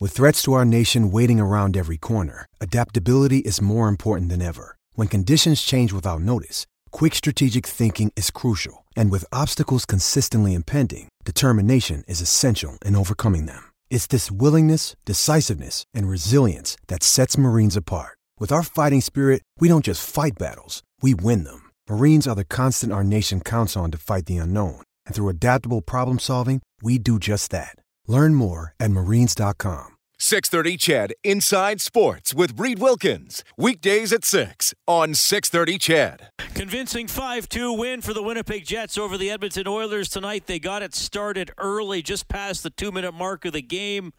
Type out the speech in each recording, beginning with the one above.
With threats to our nation waiting around every corner, adaptability is more important than ever. When conditions change without notice, quick strategic thinking is crucial. And with obstacles consistently impending, determination is essential in overcoming them. It's this willingness, decisiveness, and resilience that sets Marines apart. With our fighting spirit, we don't just fight battles, we win them. Marines are the constant our nation counts on to fight the unknown. And through adaptable problem solving, we do just that. Learn more at marines.com. 630 CHED Inside Sports with Reed Wilkins. Weekdays at 6 on 630 CHED. Convincing 5-2 win for the Winnipeg Jets over the Edmonton Oilers tonight. They got it started early, just past the 2-minute mark of the game.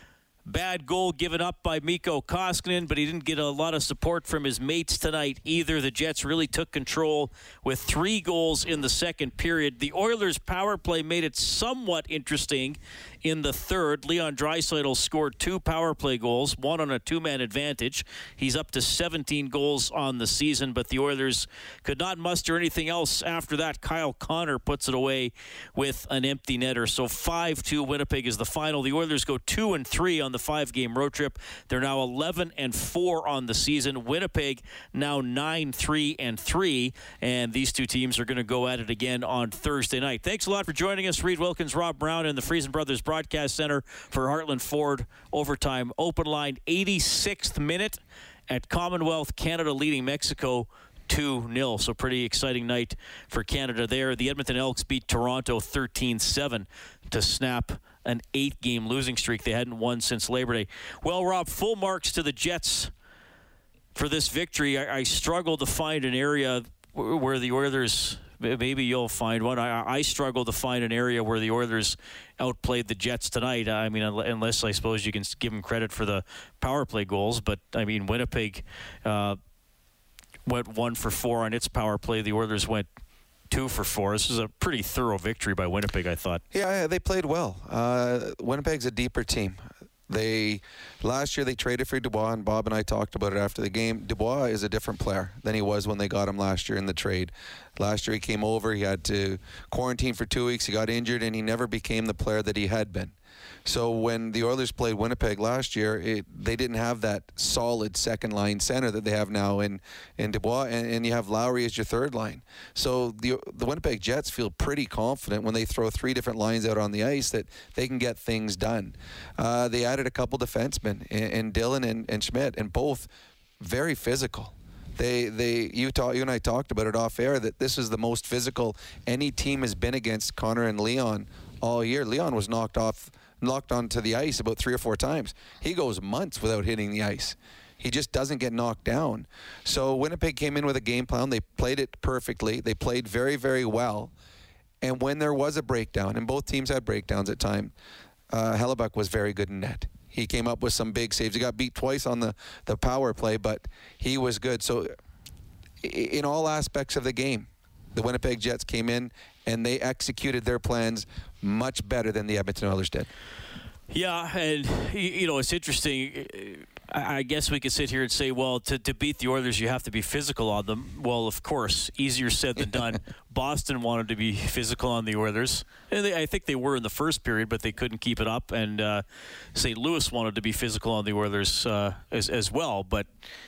Bad goal given up by Mikko Koskinen, but he didn't get a lot of support from his mates tonight either. The Jets really took control with 3 goals in the second period. The Oilers' power play made it somewhat interesting in the third. Leon Draisaitl scored 2 power play goals, one on a 2-man advantage. He's up to 17 goals on the season, but the Oilers could not muster anything else after that. Kyle Connor puts it away with an empty netter. So 5-2 Winnipeg is the final. The Oilers go 2-3 on the 5-game road trip. They're now 11-4 on the season. Winnipeg now 9-3-3, and these two teams are going to go at it again on Thursday night. Thanks a lot for joining us. Reed Wilkins, Rob Brown, and the Friesen Brothers Broadcast Center for Heartland Ford Overtime Open Line. 86th minute at Commonwealth, Canada leading Mexico 2-0. So pretty exciting night for Canada there. The Edmonton Elks beat Toronto 13-7 to snap an 8-game losing streak they hadn't won since Labor Day. Well, Rob, full marks to the Jets for this victory. I struggle to find an area where the Oilers, maybe you'll find one. I struggle to find an area where the Oilers outplayed the Jets tonight. I mean, unless I suppose you can give them credit for the power play goals. But, I mean, Winnipeg went 1 for 4 on its power play. The Oilers went 2 for 4. This is a pretty thorough victory by Winnipeg, I thought. Yeah, they played well. Winnipeg's a deeper team. Last year they traded for Dubois, and Bob and I talked about it after the game. Dubois is a different player than he was when they got him last year in the trade. Last year he came over, he had to quarantine for 2 weeks, he got injured, and he never became the player that he had been. So when the Oilers played Winnipeg last year, they didn't have that solid second-line center that they have now in Dubois, and you have Lowry as your third line. So the Winnipeg Jets feel pretty confident when they throw 3 different lines out on the ice that they can get things done. They added a couple defensemen, in Dylan and Schmidt, and both very physical. You and I talked about it off air that this is the most physical any team has been against Connor and Leon all year. Leon was knocked onto the ice about 3 or 4 times. He goes months without hitting the ice. He just doesn't get knocked down. So Winnipeg came in with a game plan. They played it perfectly. They played very, very well. And when there was a breakdown, and both teams had breakdowns at times, Hellebuck was very good in net. He came up with some big saves. He got beat twice on the power play, but he was good. So in all aspects of the game, the Winnipeg Jets came in and they executed their plans much better than the Edmonton Oilers did. Yeah, and, it's interesting. I guess we could sit here and say, well, to beat the Oilers, you have to be physical on them. Well, of course, easier said than done. Boston wanted to be physical on the Oilers. And I think they were in the first period, but they couldn't keep it up. And St. Louis wanted to be physical on the Oilers as well. But,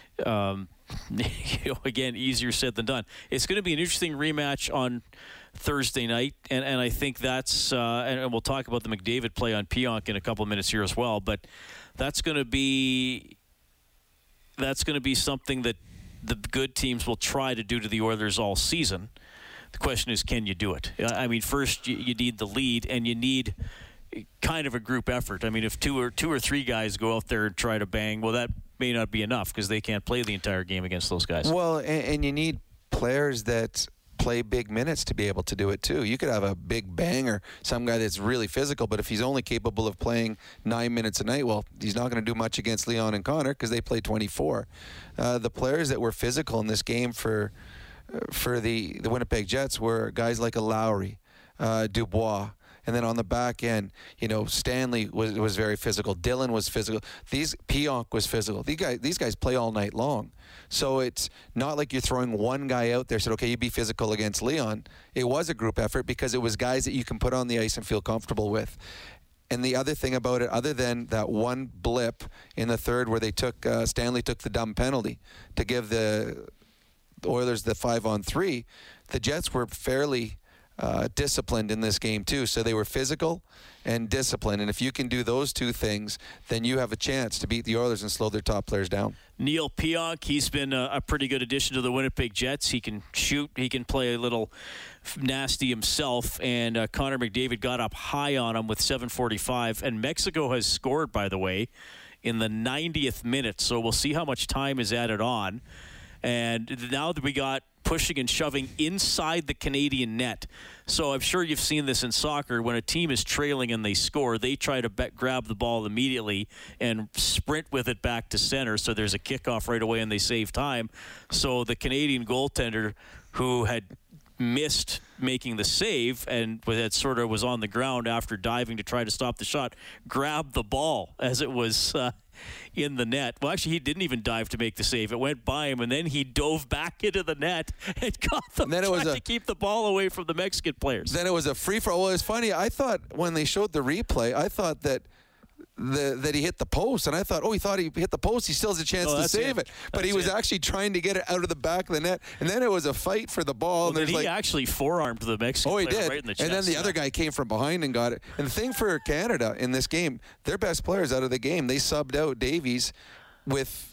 again, easier said than done. It's going to be an interesting rematch on Thursday night, and I think that's and we'll talk about the McDavid play on Pionk in a couple of minutes here as well, but that's going to be something that the good teams will try to do to the Oilers all season. The question is, can you do it? I mean, first you need the lead, and you need kind of a group effort. I mean, if two or three guys go out there and try to bang, well, that may not be enough because they can't play the entire game against those guys. Well, and you need players that play big minutes to be able to do it too. You could have a big banger, some guy that's really physical, but if he's only capable of playing 9 minutes a night, well, he's not going to do much against Leon and Connor because they play 24. The players that were physical in this game for the Winnipeg Jets were guys like a Lowry, Dubois, and then on the back end, Stanley was very physical. Dylan was physical. Pionk was physical. These guys play all night long. So it's not like you're throwing one guy out there said, okay, you be physical against Leon. It was a group effort because it was guys that you can put on the ice and feel comfortable with. And the other thing about it, other than that one blip in the third where they took Stanley took the dumb penalty to give the Oilers the 5-on-3, the Jets were fairly disciplined in this game too. So they were physical and disciplined. And if you can do those two things, then you have a chance to beat the Oilers and slow their top players down. Neil Pionk, he's been a pretty good addition to the Winnipeg Jets. He can shoot. He can play a little nasty himself. And Connor McDavid got up high on him with 7:45. And Mexico has scored, by the way, in the 90th minute. So we'll see how much time is added on. And now that we got pushing and shoving inside the Canadian net. So I'm sure you've seen this in soccer. When a team is trailing and they score, they try to grab the ball immediately and sprint with it back to center. So there's a kickoff right away and they save time. So the Canadian goaltender who had missed making the save and that sort of was on the ground after diving to try to stop the shot, grabbed the ball as it was in the net. Well, actually, he didn't even dive to make the save. It went by him, and then he dove back into the net and got them to keep the ball away from the Mexican players. Then it was a free-for-all. Well, it was funny. I thought when they showed the replay, I thought that he hit the post, and I thought, he thought he hit the post. He still has a chance to save it. But he was actually trying to get it out of the back of the net, and then it was a fight for the ball. Well, and he actually forearmed the Mexican player right in the chest. And then the other guy came from behind and got it. And the thing for Canada in this game, their best players out of the game, they subbed out Davies with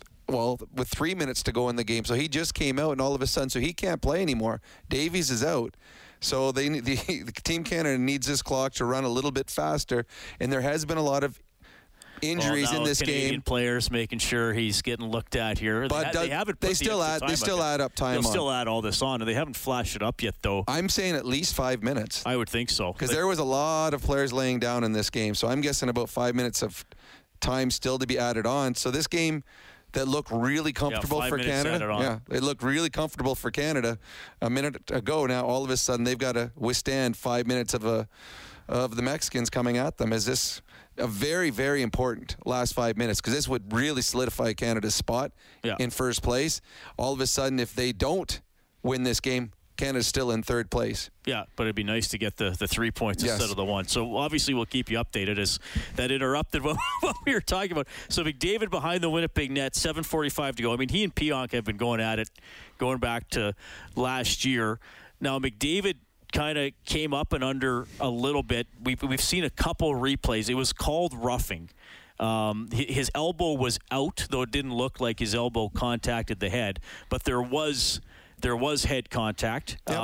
3 minutes to go in the game. So he just came out, and all of a sudden, so he can't play anymore. Davies is out. So the Team Canada needs this clock to run a little bit faster, and there has been a lot of injuries in this Canadian game. Players making sure he's getting looked at here. But they haven't. They still add up time. They'll still add all this on, and they haven't flashed it up yet, though. I'm saying at least 5 minutes. I would think so, because there was a lot of players laying down in this game. So I'm guessing about 5 minutes of time still to be added on. So this game that looked really comfortable for Canada. It looked really comfortable for Canada a minute ago. Now all of a sudden they've got to withstand 5 minutes of the Mexicans coming at them. Is this a very, very important last 5 minutes? Because this would really solidify Canada's spot in first place. All of a sudden, if they don't win this game, Canada's still in third place. Yeah, but it'd be nice to get the 3 points instead of the one. So obviously we'll keep you updated as that interrupted what we were talking about. So McDavid behind the Winnipeg net, 7:45 to go. I mean, he and Pionk have been going at it going back to last year. Now McDavid kind of came up and under a little bit. We've seen a couple replays. It was called roughing. His elbow was out, though it didn't look like his elbow contacted the head, but there was head contact. Yep.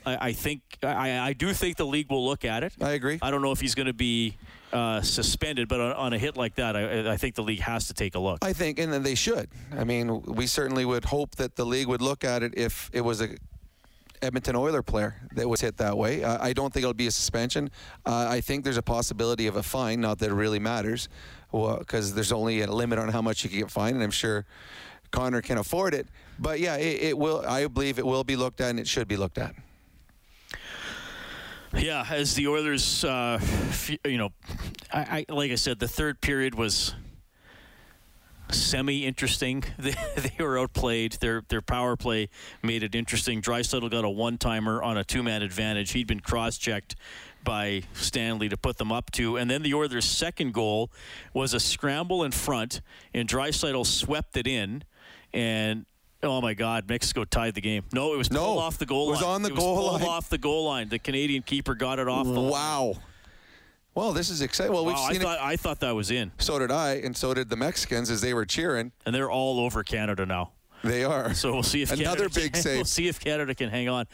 I do think the league will look at it. I agree. I don't know if he's going to be suspended, but on a hit like that, I think the league has to take a look. I think, and then they should. I mean, we certainly would hope that the league would look at it if it was a Edmonton Oiler player that was hit that way. I don't think it'll be a suspension. I think there's a possibility of a fine, not that it really matters, because there's only a limit on how much you can get fined, and I'm sure Connor can afford it. But yeah, it will. I believe it will be looked at, and it should be looked at. Yeah, as the Oilers, like I said, the third period was semi-interesting. They were outplayed. Their power play made it interesting. Draisaitl got a one-timer on a two-man advantage. He'd been cross-checked by Stanley to put them up to. And then the Oilers' second goal was a scramble in front, and Draisaitl swept it in. And oh my God, Mexico tied the game. No, it was pulled off the goal line. It was on the goal line. Pulled off the goal line. The Canadian keeper got it off the line. Wow. Well, this is exciting. Well, I thought that was in. So did I, and so did the Mexicans as they were cheering. And they're all over Canada now. They are. So we'll see if another big save. We'll see if Canada can hang on.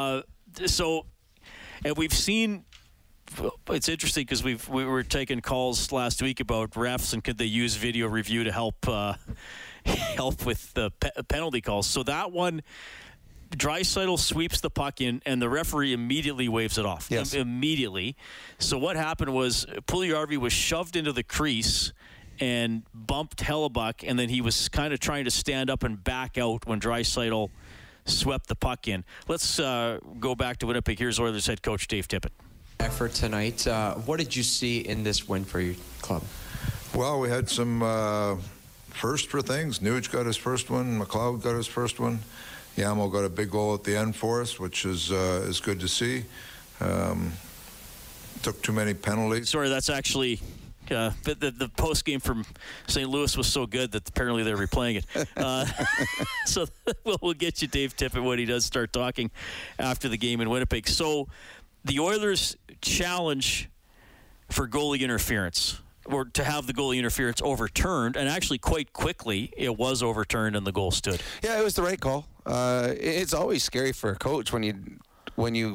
And we've seen. It's interesting because we were taking calls last week about refs and could they use video review to help with the penalty calls. So that one, Draisaitl sweeps the puck in, and the referee immediately waves it off. Yes. Immediately. So what happened was Puljujarvi was shoved into the crease and bumped Hellebuyck, and then he was kind of trying to stand up and back out when Draisaitl swept the puck in. Let's go back to Winnipeg. Here's Oilers head coach Dave Tippett. Effort tonight. What did you see in this win for your club? Well, we had some first for things. Nuge got his first one. McLeod got his first one. Yamo got a big goal at the end for us, which is good to see. took too many penalties. Sorry, that's actually the post game from St. Louis was so good that apparently they're replaying it. So we'll get you Dave Tippett when he does start talking after the game in Winnipeg. So the Oilers' challenge for goalie interference, or to have the goalie interference overturned, and actually quite quickly it was overturned and the goal stood. Yeah, it was the right call. It's always scary for a coach when you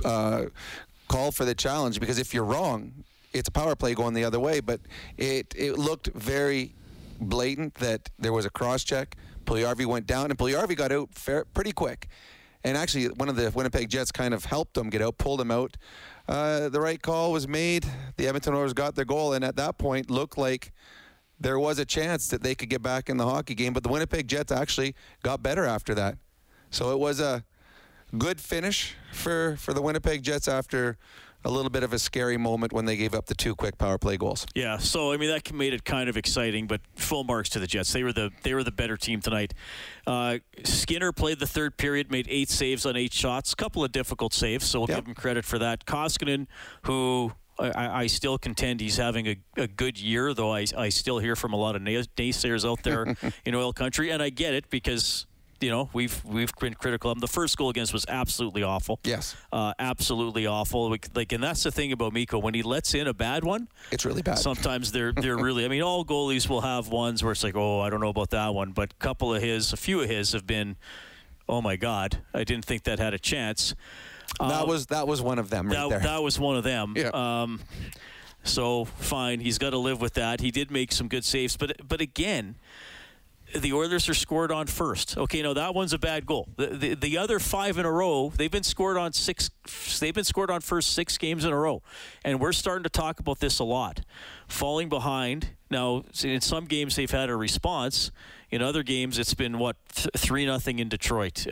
call for the challenge, because if you're wrong, it's a power play going the other way. But it looked very blatant that there was a cross check. Puljujarvi went down, and Puljujarvi got out pretty quick. And actually, one of the Winnipeg Jets kind of helped him get out, pulled him out. The right call was made. The Edmonton Oilers got their goal, and at that point looked like there was a chance that they could get back in the hockey game. But the Winnipeg Jets actually got better after that. So it was a good finish for the Winnipeg Jets after a little bit of a scary moment when they gave up the 2 quick power play goals. Yeah, so I mean that made it kind of exciting, but full marks to the Jets. They were the better team tonight. Skinner played the third period, made 8 saves on 8 shots, a couple of difficult saves, so we'll give him credit for that. Koskinen, who I still contend he's having a good year, though I still hear from a lot of naysayers out there in oil country, and I get it because we've been critical of him. The first goal against was absolutely awful. Yes. Absolutely awful. And that's the thing about Mikko. When he lets in a bad one, it's really bad. Sometimes they're really, I mean, all goalies will have ones where it's like, oh, I don't know about that one. But a few of his have been, oh my God, I didn't think that had a chance. That was one of them right there. That was one of them. Yeah. So fine, he's got to live with that. He did make some good saves, but again, the Oilers are scored on first. Okay, no, that one's a bad goal. The other 5 in a row, they've been scored on first 6 games in a row, and we're starting to talk about this a lot. Falling behind. Now, in some games they've had a response. In other games, it's been 3-0 in Detroit,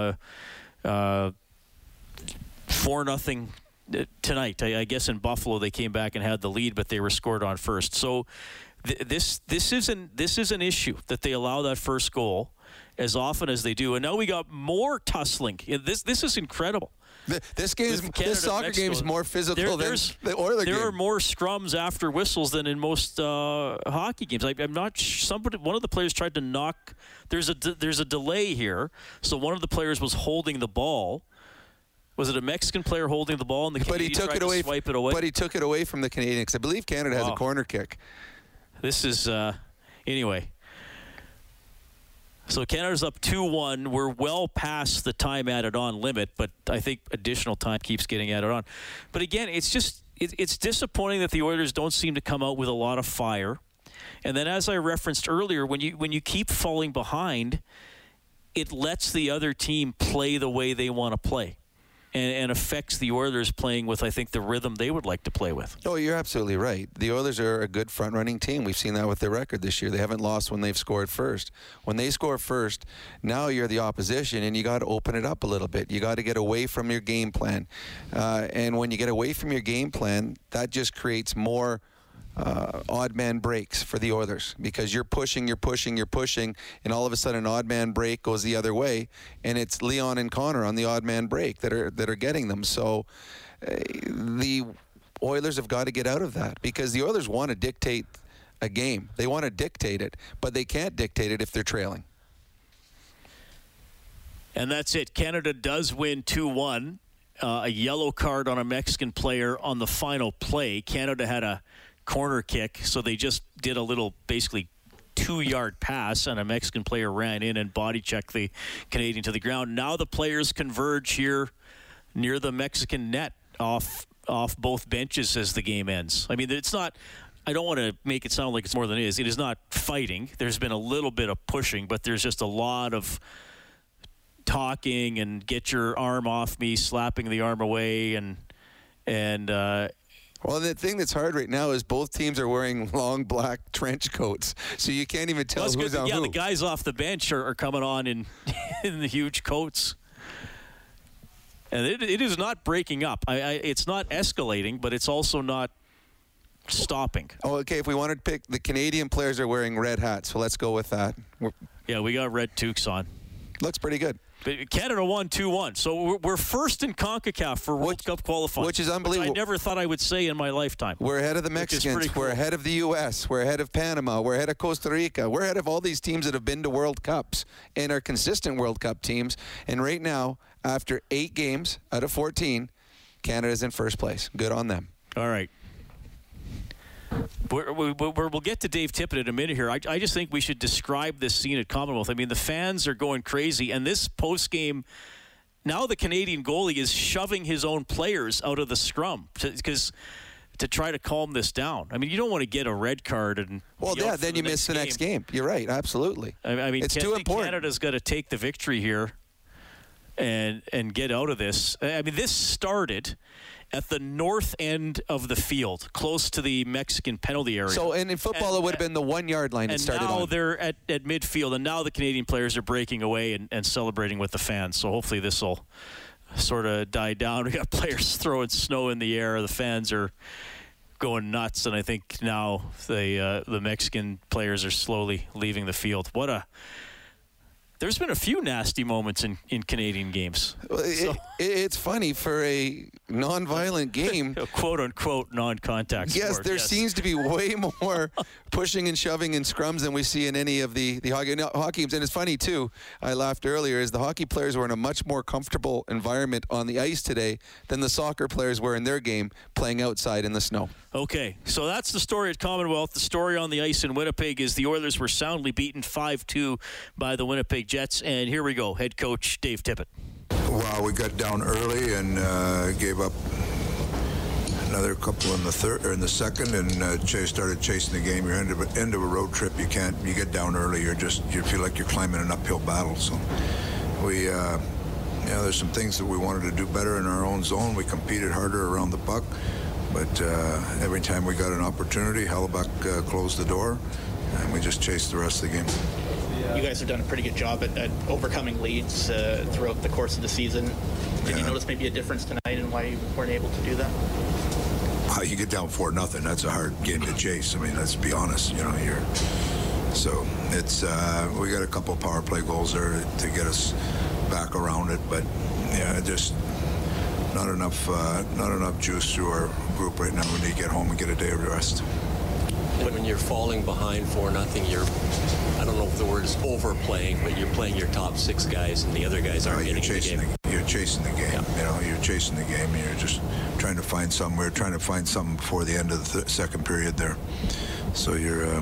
4-0 tonight. I guess in Buffalo they came back and had the lead, but they were scored on first. So. This is an issue that they allow that first goal as often as they do, and now we got more tussling. This is incredible. This soccer game is more physical than the Oilers game. There are more scrums after whistles than in most hockey games. I'm not. One of the players tried to knock. There's a delay here, so one of the players was holding the ball. Was it a Mexican player holding the ball, and the Canadian tried to swipe it away? But he took it away from the Canadians. I believe Canada has a corner kick. This is, anyway. So Canada's up 2-1. We're well past the time added on limit, but I think additional time keeps getting added on. But again, it's disappointing that the Oilers don't seem to come out with a lot of fire. And then as I referenced earlier, when you keep falling behind, it lets the other team play the way they want to play. And affects the Oilers playing with, I think, the rhythm they would like to play with. Oh, you're absolutely right. The Oilers are a good front-running team. We've seen that with their record this year. They haven't lost when they've scored first. When they score first, now you're the opposition, and you got to open it up a little bit. You got to get away from your game plan. And when you get away from your game plan, that just creates more odd man breaks for the Oilers, because you're pushing, and all of a sudden an odd man break goes the other way, and it's Leon and Connor on the odd man break that are getting them. So the Oilers have got to get out of that, because the Oilers want to dictate a game. They want to dictate it, but they can't dictate it if they're trailing. And that's it. Canada does win 2-1. A yellow card on a Mexican player on the final play. Canada had a corner kick, so they just did a little basically 2-yard pass, and a Mexican player ran in and body checked the Canadian to the ground. Now the players converge here near the Mexican net off both benches as the game ends. I mean, it's not, I don't want to make it sound like it's more than it is. It is not fighting. There's been a little bit of pushing, but there's just a lot of talking and get your arm off me, slapping the arm away, and well, the thing that's hard right now is both teams are wearing long black trench coats, so you can't even tell who's on who. Yeah, the guys off the bench are coming on in the huge coats. And it is not breaking up. It's not escalating, but it's also not stopping. Oh, okay, if we wanted to pick, the Canadian players are wearing red hats, so let's go with that. Yeah, we got red toques on. Looks pretty good. But Canada won 2-1. So we're first in CONCACAF for World Cup qualifying. Which is unbelievable. Which I never thought I would say in my lifetime. We're ahead of the Mexicans. Cool. We're ahead of the U.S. We're ahead of Panama. We're ahead of Costa Rica. We're ahead of all these teams that have been to World Cups and are consistent World Cup teams. And right now, after 8 games out of 14, Canada's in first place. Good on them. All right. We'll get to Dave Tippett in a minute here. I just think we should describe this scene at Commonwealth. I mean, the fans are going crazy, and this post-game, now the Canadian goalie is shoving his own players out of the scrum to try to calm this down. I mean, you don't want to get a red card and then you miss the next game. You're right, absolutely. I mean, it's too important. Canada's got to take the victory here and get out of this. I mean, this started at the north end of the field, close to the Mexican penalty area. So, and in football, it would have been the 1 yard line it started on. And now they're at midfield, and now the Canadian players are breaking away and celebrating with the fans. So hopefully this will sort of die down. We got players throwing snow in the air. The fans are going nuts, and I think now the Mexican players are slowly leaving the field. There's been a few nasty moments in Canadian games. It's funny for a non-violent game. A quote-unquote non-contact yes, sport. There seems to be way more pushing and shoving in scrums than we see in any of the hockey games. And it's funny, too, I laughed earlier, is the hockey players were in a much more comfortable environment on the ice today than the soccer players were in their game playing outside in the snow. Okay, so that's the story at Commonwealth. The story on the ice in Winnipeg is the Oilers were soundly beaten 5-2 by the Winnipeg Jets. And here we go, head coach Dave Tippett. Wow, we got down early and gave up another couple in the second, and Chase started chasing the game. You're end of a road trip. You get down early. You feel like you're climbing an uphill battle. So we, there's some things that we wanted to do better in our own zone. We competed harder around the puck, but every time we got an opportunity, Hellebuyck closed the door, and we just chased the rest of the game. You guys have done a pretty good job at overcoming leads throughout the course of the season. Did you notice maybe a difference tonight in why you weren't able to do that? You get down 4-0. That's a hard game to chase. I mean, let's be honest. So it's we got a couple power play goals there to get us back around it, but just not enough juice through our group right now. We need to get home and get a day of rest. When you're falling behind 4-0, I don't know if the word is overplaying, but you're playing your top 6 guys and the other guys aren't getting in the game. You're chasing the game. Yeah. You're chasing the game, and you're just trying to find something. We're trying to find something before the end of the second period there. So it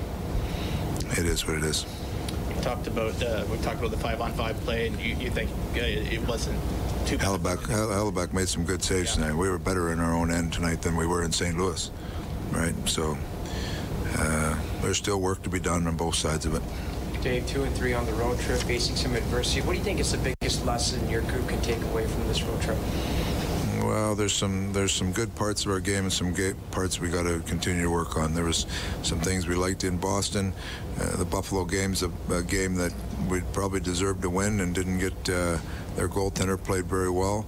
is what it is. We talked about the 5-on-5 play, and you think it wasn't too bad. Hellebuyck made some good saves tonight. We were better in our own end tonight than we were in St. Louis, right? So there's still work to be done on both sides of it. Dave, 2 and 3 on the road trip, facing some adversity. What do you think is the biggest lesson your group can take away from this road trip? Well, there's some good parts of our game and some parts we got to continue to work on. There was some things we liked in Boston. The Buffalo game's a game that we probably deserved to win and didn't get. Their goaltender played very well.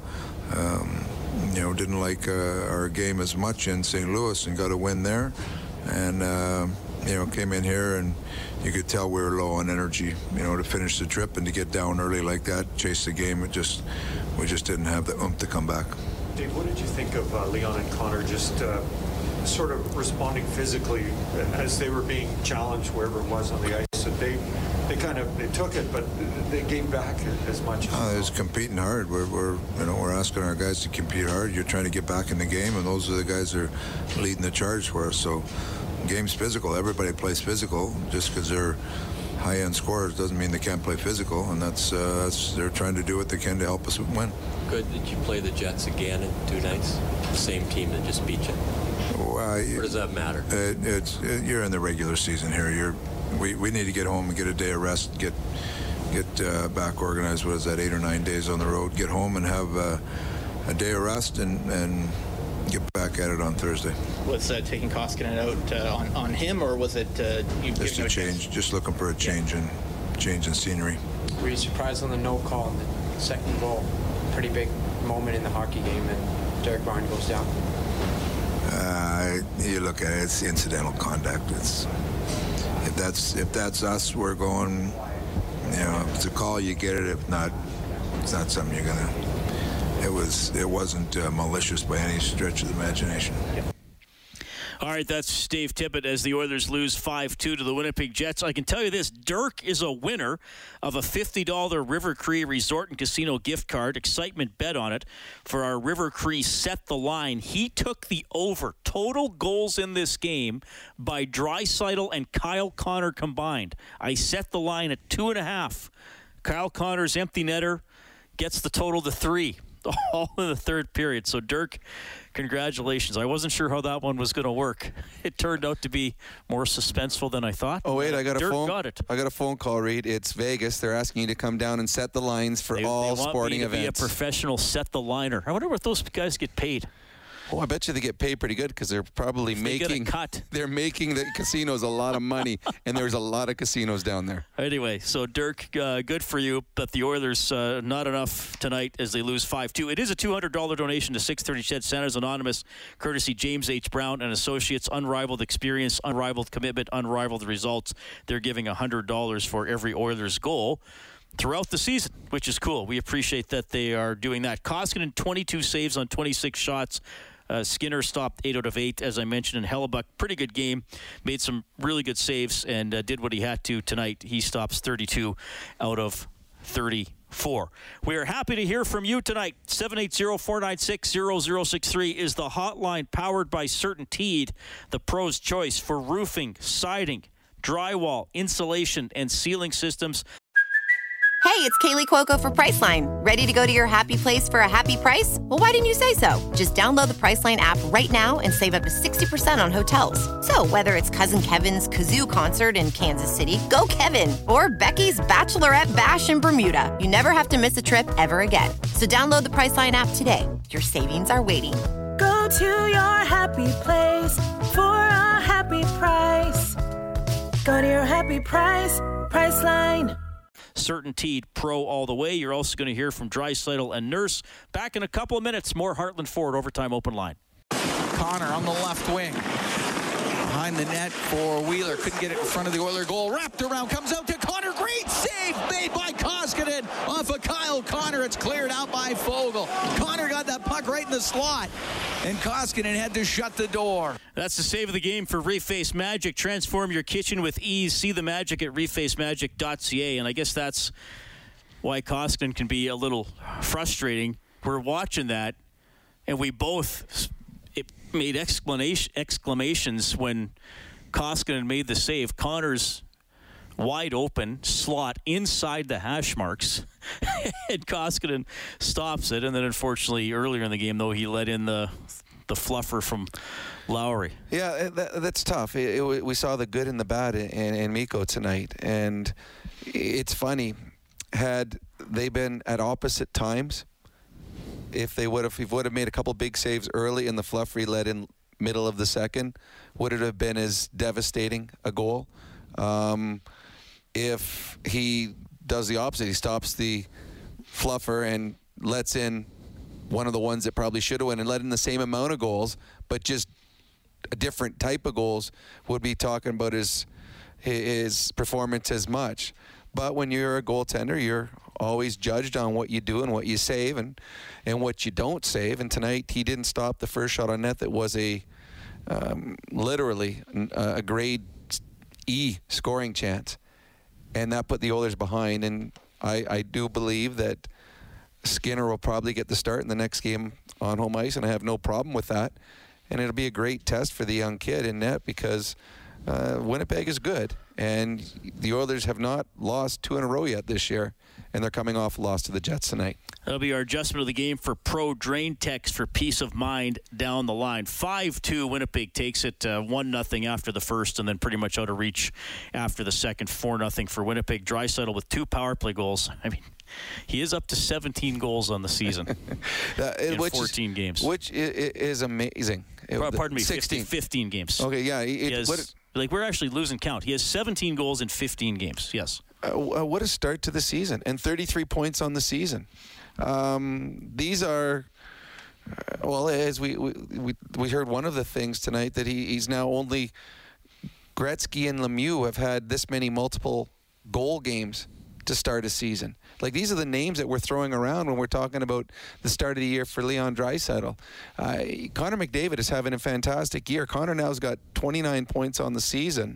Didn't like our game as much in St. Louis and got a win there. And came in here and you could tell we were low on energy, to finish the trip and to get down early like that, chase the game. We just didn't have the oomph to come back. Dave, what did you think of Leon and Connor just sort of responding physically as they were being challenged wherever it was on the ice? So they took it, but they gave back as much. They're competing hard. We're asking our guys to compete hard. You're trying to get back in the game, and those are the guys that are leading the charge for us. So, game's physical. Everybody plays physical. Just because they're high-end scorers doesn't mean they can't play physical, and that's they're trying to do what they can to help us win. Good that you play the Jets again in 2 nights. The same team that just beat you. Or does that matter? You're in the regular season here. We need to get home and get a day of rest, get back organized. What is that, 8 or 9 days on the road? Get home and have a day of rest and get back at it on Thursday. Was taking Koskinen out on him, or was it you just a change? Just looking for a change in scenery. Were you surprised on the no call in the second goal? Pretty big moment in the hockey game, and Derek Barn goes down. You look at it; it's incidental conduct. If that's us, we're going. If it's a call, you get it. If not, It's not something you're gonna. It wasn't malicious by any stretch of the imagination. Yep. All right, that's Dave Tippett as the Oilers lose 5-2 to the Winnipeg Jets. I can tell you this, Dirk is a winner of a $50 River Cree Resort and Casino gift card. Excitement bet on it for our River Cree Set the Line. He took the over. Total goals in this game by Draisaitl and Kyle Connor combined. I set the line at 2.5. Kyle Connor's empty netter gets the total to 3. All in the third period. So, Dirk, congratulations. I wasn't sure how that one was going to work. It turned out to be more suspenseful than I thought. Oh, wait, I got a phone call, Reed. It's Vegas. They're asking you to come down and set the lines for all sporting events. Be a professional set the liner. I wonder what those guys get paid. Oh, I bet you they get paid pretty good because they're probably making they're making the casinos a lot of money, and there's a lot of casinos down there. Anyway, so Dirk, good for you, but the Oilers not enough tonight as they lose 5-2. It is a $200 donation to 630 Ched Centers Anonymous, courtesy James H. Brown and Associates. Unrivaled experience, unrivaled commitment, unrivaled results. They're giving $100 for every Oilers goal throughout the season, which is cool. We appreciate that they are doing that. Koskinen, 22 saves on 26 shots. Skinner stopped 8 out of 8, as I mentioned, and Hellebuck, pretty good game, made some really good saves and did what he had to tonight. He stops 32 out of 34. We are happy to hear from you tonight. 780-496-0063 is the hotline, powered by CertainTeed, the pro's choice for roofing, siding, drywall, insulation, and ceiling systems. Hey, it's Kaylee Cuoco for Priceline. Ready to go to your happy place for a happy price? Well, why didn't you say so? Just download the Priceline app right now and save up to 60% on hotels. So whether it's Cousin Kevin's Kazoo Concert in Kansas City, go Kevin, or Becky's Bachelorette Bash in Bermuda, you never have to miss a trip ever again. So download the Priceline app today. Your savings are waiting. Go to your happy place for a happy price. Go to your happy price, Priceline. CertainTeed Pro all the way. You're also going to hear from Draisaitl and Nurse. Back in a couple of minutes. More Heartland Ford Overtime Open Line. Connor on the left wing. Behind the net for Wheeler. Couldn't get it in front of the Oiler goal. Wrapped around. Comes out to Connor. Great save made by Koskinen off of Kyle Connor. It's cleared out by Fogle. Connor got that puck right in the slot, and Koskinen had to shut the door. That's the save of the game for Reface Magic. Transform your kitchen with ease. See the magic at refacemagic.ca. And I guess that's why Koskinen can be a little frustrating. We're watching that, and we both made exclamations when Koskinen made the save. Connor's wide open slot inside the hash marks, and Koskinen stops it. And then, unfortunately, earlier in the game, though, he let in the fluffer from Lowry. Yeah, that's tough. We saw the good and the bad in Mikko tonight, and it's funny. Had they been at opposite times, if he would have made a couple big saves early and the fluffer let in middle of the second, would it have been as devastating a goal? If he does the opposite, he stops the fluffer and lets in one of the ones that probably should have went and let in the same amount of goals, but just a different type of goals, would be talking about his performance as much. But when you're a goaltender, you're always judged on what you do and what you save and what you don't save. And tonight he didn't stop the first shot on net that was literally a grade E scoring chance. And that put the Oilers behind. And I do believe that Skinner will probably get the start in the next game on home ice, and I have no problem with that. And it'll be a great test for the young kid in net because Winnipeg is good. And the Oilers have not lost 2 in a row yet this year, and they're coming off a loss to the Jets tonight. That'll be our adjustment of the game for Pro Drain Text for peace of mind down the line. 5-2, Winnipeg takes it 1-0 after the first, and then pretty much out of reach after the second. 4-0 for Winnipeg. Draisaitl with 2 power play goals. I mean, he is up to 17 goals on the season in 14 games. Which is amazing. Pardon me, 16. 15 games. Okay, yeah. We're actually losing count. He has 17 goals in 15 games, yes. What a start to the season, and 33 points on the season. These are, as we heard one of the things tonight, that he's now only, Gretzky and Lemieux have had this many multiple goal games to start a season. Like, these are the names that we're throwing around when we're talking about the start of the year for Leon Draisaitl. Connor McDavid is having a fantastic year. Connor now's got 29 points on the season,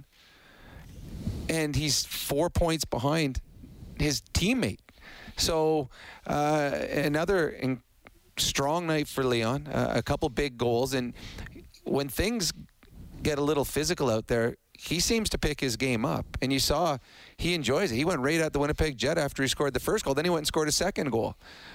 and he's 4 points behind his teammate. So another strong night for Leon, a couple big goals, and when things get a little physical out there, he seems to pick his game up. And you saw he enjoys it. He went right at the Winnipeg Jet after he scored the first goal. Then he went and scored a second goal.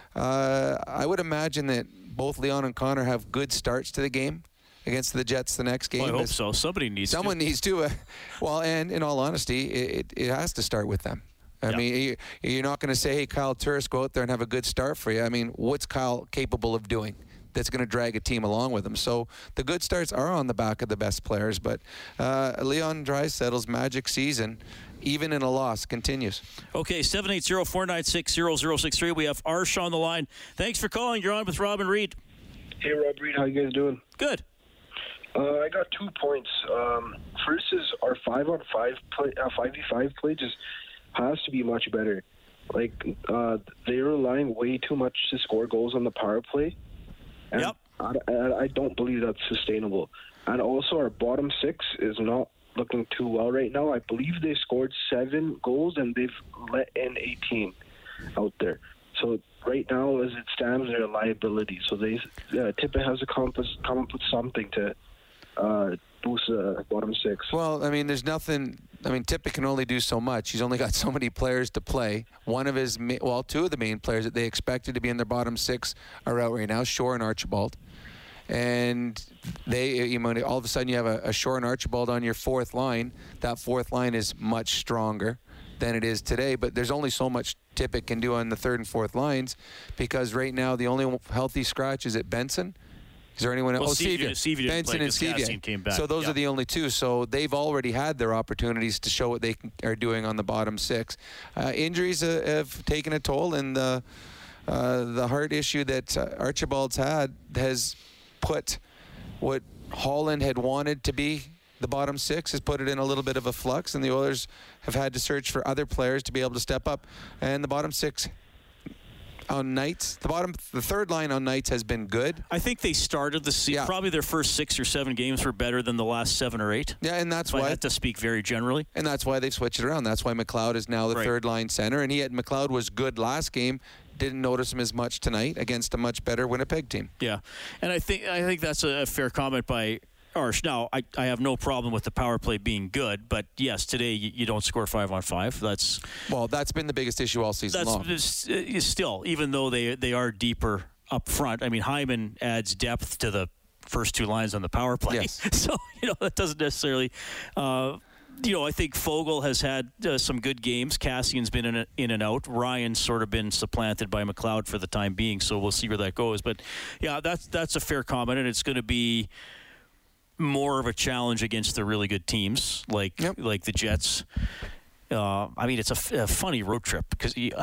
I would imagine that both Leon and Connor have good starts to the game against the Jets the next game. Well, I hope so. Someone needs to. Well, and in all honesty, it has to start with them. I mean, you're not going to say, hey, Kyle Turris, go out there and have a good start for you. I mean, what's Kyle capable of doing that's going to drag a team along with him? So the good starts are on the back of the best players. But Leon Draisaitl's magic season, even in a loss, continues. Okay, 780-496-0063. We have Arsh on the line. Thanks for calling. You're on with Rob and Reed. Hey, Rob Reed. How you guys doing? Good. I got 2 points. First is our 5-on-5 play, 5v5 play just has to be much better. Like, they're relying way too much to score goals on the power play. And I don't believe that's sustainable. And also, our bottom six is not looking too well right now. I believe they scored 7 goals and they've let in 18 out there. So right now, as it stands, they're a liability. So Tippett has to come up with something to boost the bottom six. Well, I mean, there's nothing. I mean, Tippett can only do so much. He's only got so many players to play. Two of the main players that they expected to be in their bottom six are out right now, Shore and Archibald. And all of a sudden you have a Shore and Archibald on your fourth line. That fourth line is much stronger than it is today, but there's only so much Tippett can do on the third and fourth lines, because right now the only healthy scratch is at Benson. Is there anyone else? Sevier Benson and Sevier came back. So those are the only two. So they've already had their opportunities to show what they are doing on the bottom six. Injuries have taken a toll, and the heart issue that Archibald's had has put what Holland had wanted to be the bottom six, has put it in a little bit of a flux, and the Oilers have had to search for other players to be able to step up. And the bottom six on nights, the third line on nights has been good. I think they started the season, probably their first 6 or 7 games were better than the last 7 or 8. Yeah, and that's why I had to speak very generally. And that's why they've switched it around. That's why McLeod is now the third line center, and McLeod was good last game. Didn't notice him as much tonight against a much better Winnipeg team. Yeah, and I think that's a fair comment by Arsh. Now, I have no problem with the power play being good, but yes, today you don't score 5-on-5. That's been the biggest issue all season long. Still, even though they are deeper up front. I mean, Hyman adds depth to the first 2 lines on the power play. Yes. So that doesn't necessarily. I think Fogle has had some good games. Cassian's been in and out. Ryan's sort of been supplanted by McLeod for the time being, so we'll see where that goes. But yeah, that's a fair comment, and it's going to be more of a challenge against the really good teams like the Jets. It's a funny road trip because you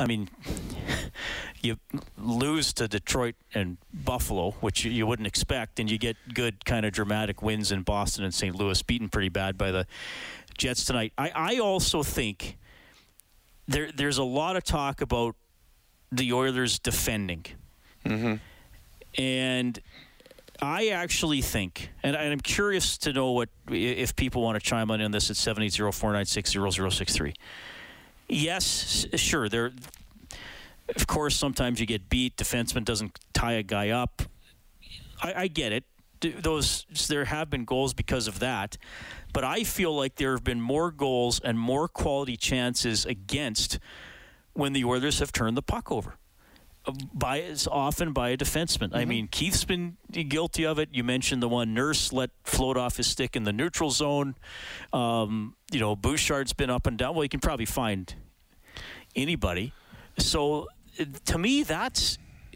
lose to Detroit and Buffalo, which you wouldn't expect, and you get good kind of dramatic wins in Boston and St. Louis, beaten pretty bad by the Jets tonight. I also think there's a lot of talk about the Oilers defending. Mm-hmm. And I actually think, and I'm curious to know if people want to chime in on this at 780-496-0063. Yes, sure. Of course, sometimes you get beat. Defenseman doesn't tie a guy up. I get it. There have been goals because of that. But I feel like there have been more goals and more quality chances against when the Oilers have turned the puck over. As often by a defenseman. Mm-hmm. I mean, Keith's been guilty of it. You mentioned the one Nurse let float off his stick in the neutral zone. Bouchard's been up and down. Well, you can probably find anybody. So, to me, that's...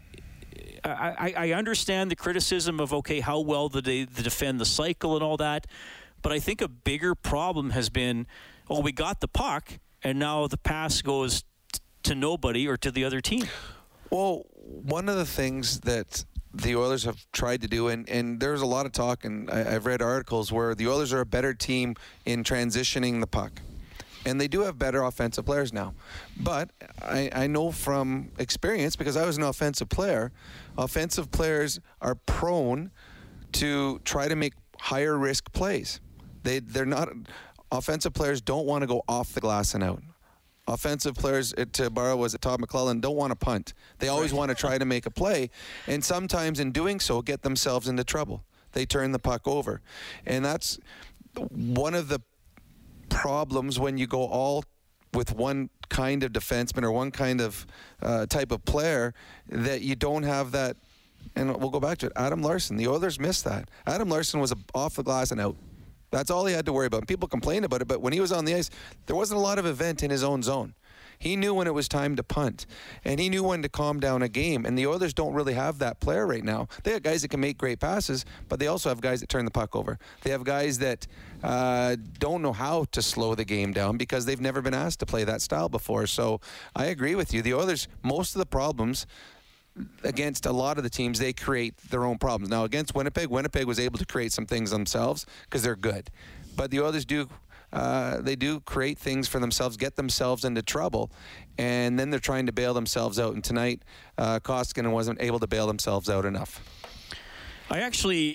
I understand the criticism of, how well do they defend the cycle and all that, but I think a bigger problem has been, we got the puck, and now the pass goes to nobody or to the other team. Well, one of the things that the Oilers have tried to do, and there's a lot of talk, and I've read articles where the Oilers are a better team in transitioning the puck. And they do have better offensive players now. But I know from experience, because I was an offensive player, offensive players are prone to try to make higher risk plays. They're not. Offensive players don't want to go off the glass and out. Offensive players, to borrow was it Todd McClellan, don't want to punt. They always want to try to make a play, and sometimes in doing so get themselves into trouble. They turn the puck over. And that's one of the problems when you go all with one kind of defenseman or one kind of type of player, that you don't have that. And we'll go back to it. Adam Larsson, the Oilers missed that. Adam Larsson was off the glass and out. That's all he had to worry about. People complained about it, but when he was on the ice, there wasn't a lot of event in his own zone. He knew when it was time to punt, and he knew when to calm down a game. And the Oilers don't really have that player right now. They have guys that can make great passes, but they also have guys that turn the puck over. They have guys that don't know how to slow the game down because they've never been asked to play that style before. So I agree with you. The Oilers, most of the problems against a lot of the teams, they create their own problems. Now, against Winnipeg was able to create some things themselves because they're good. But the Oilers do create things for themselves, get themselves into trouble, and then they're trying to bail themselves out. And tonight, Koskinen wasn't able to bail themselves out enough. I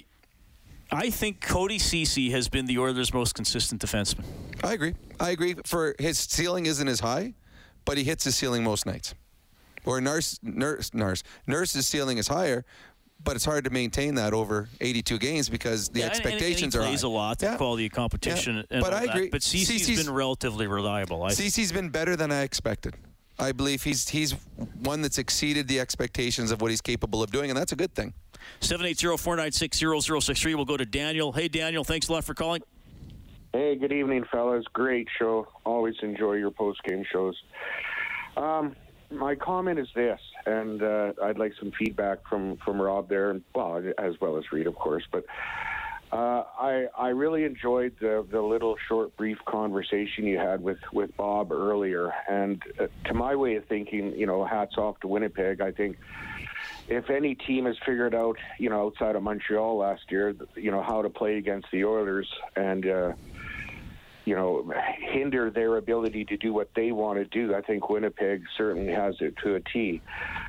think Cody Ceci has been the Oilers' most consistent defenseman. I agree. For his ceiling isn't as high, but he hits his ceiling most nights. Or Nurse's ceiling is higher, but it's hard to maintain that over 82 games because the expectations are high. He plays a lot, the quality of competition. And but I agree. But Ceci's been relatively reliable. Ceci's been better than I expected. I believe he's one that's exceeded the expectations of what he's capable of doing, and that's a good thing. 780-496-0063. We'll go to Daniel. Hey, Daniel, thanks a lot for calling. Hey, good evening, fellas. Great show. Always enjoy your post-game shows. My comment is this, and I'd like some feedback from Rob there, and well, as well as Reed, of course. But I really enjoyed the little short, brief conversation you had with Bob earlier. And to my way of thinking, hats off to Winnipeg. I think if any team has figured out, outside of Montreal last year, how to play against the Oilers and hinder their ability to do what they want to do, I think Winnipeg certainly has it to a T.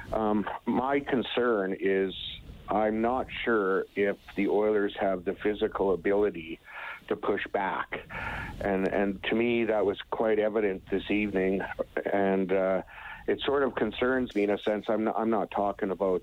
My concern is I'm not sure if the Oilers have the physical ability to push back. And to me, that was quite evident this evening. And it sort of concerns me in a sense. I'm not talking about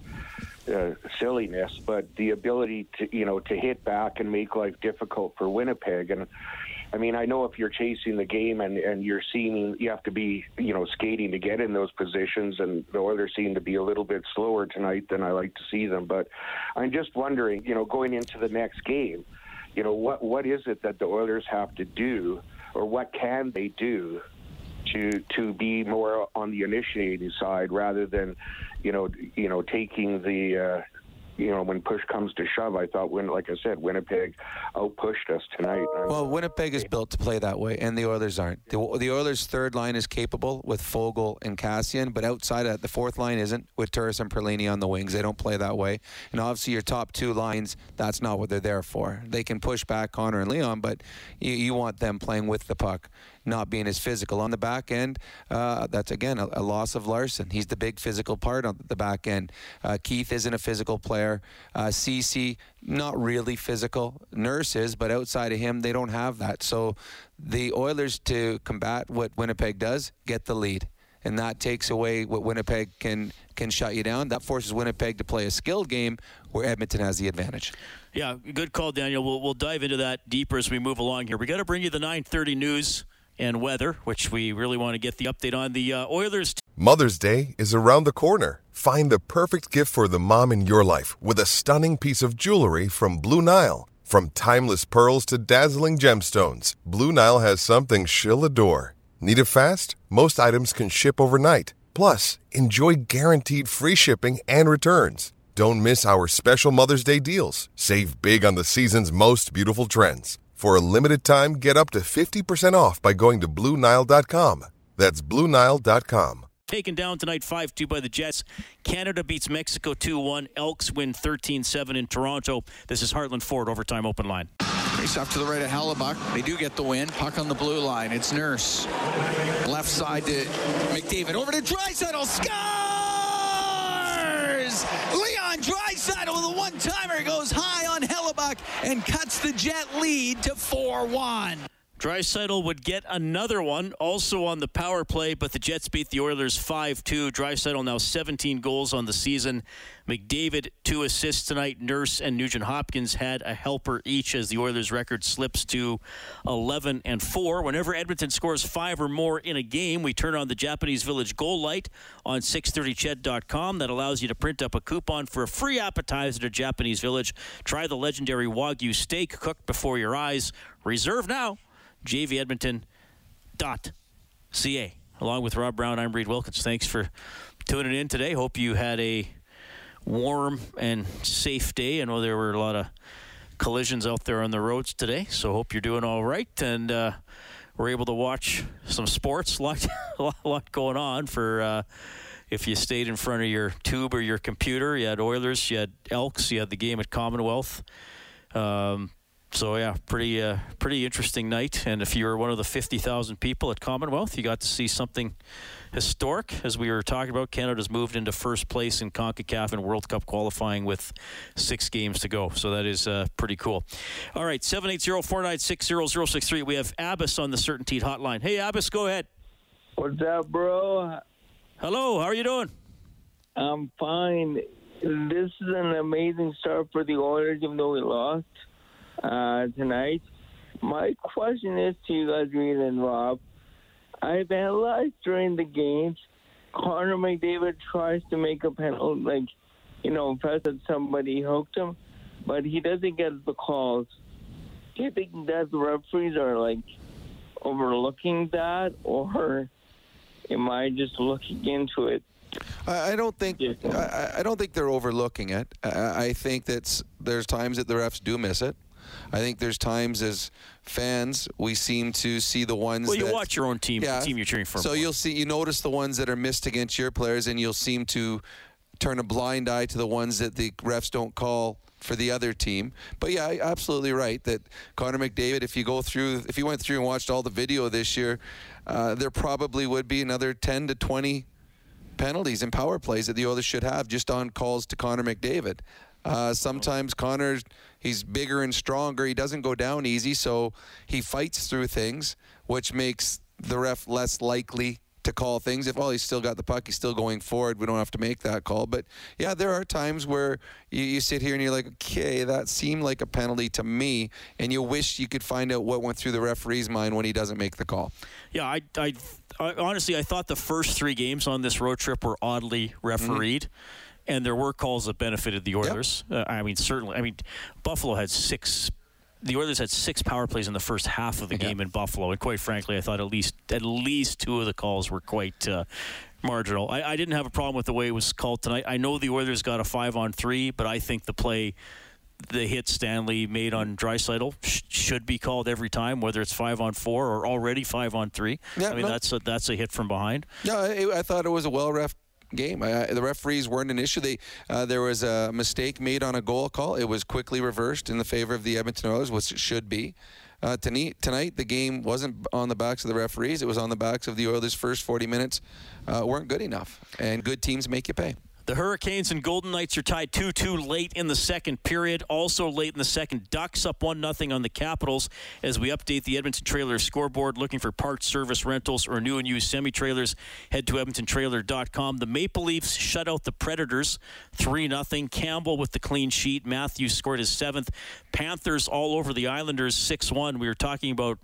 silliness, but the ability to hit back and make life difficult for Winnipeg. And I mean, I know if you're chasing the game and you're seeing, you have to be, skating to get in those positions, and the Oilers seem to be a little bit slower tonight than I like to see them. But I'm just wondering, going into the next game, what is it that the Oilers have to do, or what can they do to be more on the initiating side rather than, taking the when push comes to shove. I thought, like I said, Winnipeg outpushed us tonight. Well, Winnipeg is built to play that way, and the Oilers aren't. The Oilers' third line is capable with Foegele and Kassian, but outside of that, the fourth line isn't, with Turris and Perlini on the wings. They don't play that way. And obviously your top two lines, that's not what they're there for. They can push back Connor and Leon, but you want them playing with the puck, not being as physical. On the back end, that's, again, a loss of Larsson. He's the big physical part on the back end. Keith isn't a physical player. Ceci, not really physical. Nurse is, but outside of him, they don't have that. So the Oilers, to combat what Winnipeg does, get the lead. And that takes away what Winnipeg can shut you down. That forces Winnipeg to play a skilled game where Edmonton has the advantage. Yeah, good call, Daniel. We'll dive into that deeper as we move along here. We got to bring you the 9:30 news and weather, which we really want to get the update on. The Oilers. Mother's Day is around the corner. Find the perfect gift for the mom in your life with a stunning piece of jewelry from Blue Nile. From timeless pearls to dazzling gemstones, Blue Nile has something she'll adore. Need it fast? Most items can ship overnight. Plus, enjoy guaranteed free shipping and returns. Don't miss our special Mother's Day deals. Save big on the season's most beautiful trends. For a limited time, get up to 50% off by going to BlueNile.com. That's BlueNile.com. Taken down tonight 5-2 by the Jets. Canada beats Mexico 2-1. Elks win 13-7 in Toronto. This is Heartland Ford Overtime Open Line. Face off to the right of Hellebuck. They do get the win. Puck on the blue line. It's Nurse. Left side to McDavid. Over to Draisaitl. Scores! Leon Draisaitl with a one-timer goes high on Hellebuck and cuts the Jet lead to 4-1. Draisaitl would get another one, also on the power play, but the Jets beat the Oilers 5-2. Draisaitl now 17 goals on the season. McDavid, 2 assists tonight. Nurse and Nugent-Hopkins had a helper each as the Oilers' record slips to 11-4. Whenever Edmonton scores 5 or more in a game, we turn on the Japanese Village Goal Light on 630ched.com. That allows you to print up a coupon for a free appetizer to Japanese Village. Try the legendary Wagyu steak cooked before your eyes. Reserve now. jvedmonton.ca. Along with Rob Brown, I'm Reed Wilkins. Thanks for tuning in today. Hope you had a warm and safe day. I know there were a lot of collisions out there on the roads today, so hope you're doing all right. And we're able to watch some sports. A lot going on for if you stayed in front of your tube or your computer. You had Oilers, you had Elks, you had the game at Commonwealth. So, yeah, pretty interesting night. And if you were one of the 50,000 people at Commonwealth, you got to see something historic. As we were talking about, Canada's moved into first place in CONCACAF and World Cup qualifying with 6 games to go. So that is pretty cool. All right, 780-496-0063. We have Abbas on the Certainteed hotline. Hey, Abbas, go ahead. What's up, bro? Hello, how are you doing? I'm fine. This is an amazing start for the Oilers, even though we lost tonight. My question is to you guys, Reed and Rob. I've analyzed during the games, Connor McDavid tries to make a penalty, press that somebody hooked him, but he doesn't get the calls. Do you think that the referees are overlooking that, or am I just looking into it? I don't think they're overlooking it. I think that there's times that the refs do miss it. I think there's times as fans we seem to see the ones you watch your own team, the team you're cheering for. So you notice the ones that are missed against your players, and you'll seem to turn a blind eye to the ones that the refs don't call for the other team. But yeah, absolutely right that Connor McDavid, if you went through and watched all the video this year, there probably would be another 10 to 20 penalties and power plays that the Oilers should have just on calls to Connor McDavid. Sometimes Connor, he's bigger and stronger. He doesn't go down easy, so he fights through things, which makes the ref less likely to call things. If, he's still got the puck, he's still going forward, we don't have to make that call. But, yeah, there are times where you sit here and you're like, okay, that seemed like a penalty to me, and you wish you could find out what went through the referee's mind when he doesn't make the call. Yeah, I honestly, I thought the first 3 games on this road trip were oddly refereed. Mm-hmm. And there were calls that benefited the Oilers. Yep. Certainly. Buffalo had 6. The Oilers had 6 power plays in the first half of the game in Buffalo. And quite frankly, I thought at least 2 of the calls were quite marginal. I didn't have a problem with the way it was called tonight. I know the Oilers got a 5-on-3, but I think the hit Stanley made on Draisaitl should be called every time, whether it's 5-on-4 or already 5-on-3. Yeah, that's a hit from behind. Yeah, I thought it was a well-ref game. The referees weren't an issue. There was a mistake made on a goal call. It was quickly reversed in the favor of the Edmonton Oilers, which it should be. Tonight, the game wasn't on the backs of the referees. It was on the backs of the Oilers. First 40 minutes weren't good enough, and good teams make you pay. The Hurricanes and Golden Knights are tied 2-2 late in the second period. Also late in the second, Ducks up 1-0 on the Capitals as we update the Edmonton Trailers scoreboard. Looking for parts, service, rentals, or new and used semi-trailers, head to edmontontrailer.com. The Maple Leafs shut out the Predators 3-0. Campbell with the clean sheet. Matthews scored his 7th. Panthers all over the Islanders 6-1. We were talking about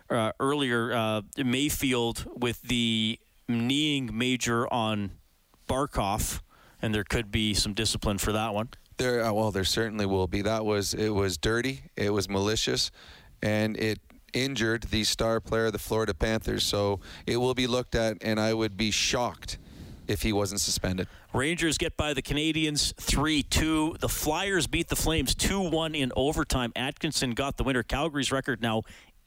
earlier Mayfield with the kneeing major on Barkov. And there could be some discipline for that one. There certainly will be. It was dirty, it was malicious, and it injured the star player of the Florida Panthers. So it will be looked at, and I would be shocked if he wasn't suspended. Rangers get by the Canadiens 3-2. The Flyers beat the Flames 2-1 in overtime. Atkinson got the winner. Calgary's record now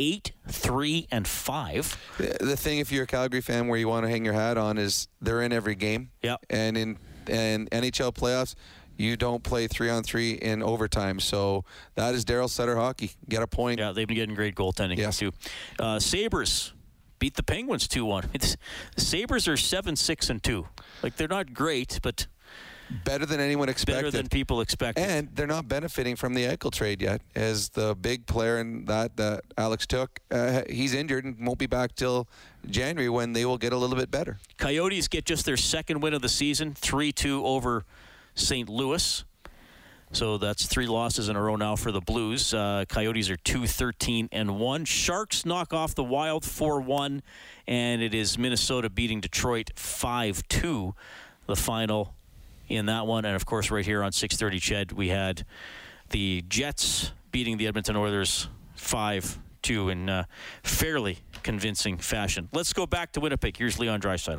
8-3-5. The thing, if you're a Calgary fan, where you want to hang your hat on is they're in every game. Yeah. And in NHL playoffs, you don't play 3-on-3 in overtime. So that is Daryl Sutter hockey. Get a point. Yeah, they've been getting great goaltending too. Sabres beat the Penguins 2-1. The Sabres are 7-6-2. Like, they're not great, but better than anyone expected. Better than people expected. And they're not benefiting from the Eichel trade yet, as the big player in that Alex took. He's injured and won't be back till January, when they will get a little bit better. Coyotes get just their second win of the season, 3-2 over St. Louis. So that's 3 losses in a row now for the Blues. Coyotes are 2-13-1. Sharks knock off the Wild 4-1, and it is Minnesota beating Detroit 5-2, the final in that one. And of course, right here on 630 Ched, we had the Jets beating the Edmonton Oilers 5-2 in fairly convincing fashion. Let's go back to Winnipeg. Here's Leon Draisaitl.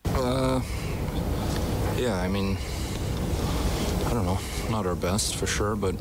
Yeah, I mean, I don't know, not our best for sure, but